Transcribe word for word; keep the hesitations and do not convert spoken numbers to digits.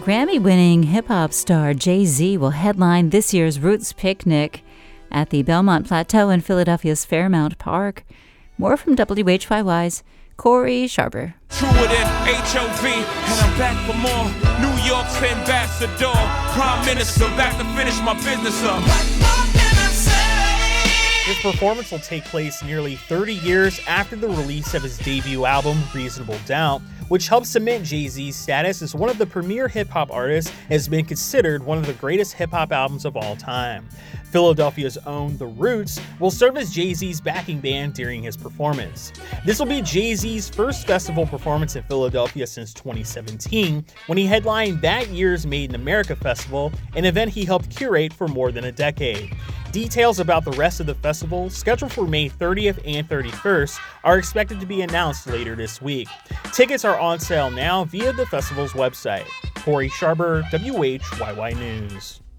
Grammy-winning hip-hop star Jay-Z will headline this year's Roots Picnic at the Belmont Plateau in Philadelphia's Fairmount Park. More from W H Y Y's Corey Sharber. Truer than H O V, and I'm back for more. New York's ambassador, prime minister, back to finish my business up. This performance will take place nearly thirty years after the release of his debut album, Reasonable Doubt, which helped cement Jay-Z's status as one of the premier hip-hop artists and has been considered one of the greatest hip-hop albums of all time. Philadelphia's own The Roots will serve as Jay-Z's backing band during his performance. This will be Jay-Z's first festival performance in Philadelphia since twenty seventeen, when he headlined that year's Made in America Festival, an event he helped curate for more than a decade. Details about the rest of the festival, scheduled for May thirtieth and thirty-first, are expected to be announced later this week. Tickets are on sale now via the festival's website. Corey Sharber, W H Y Y News.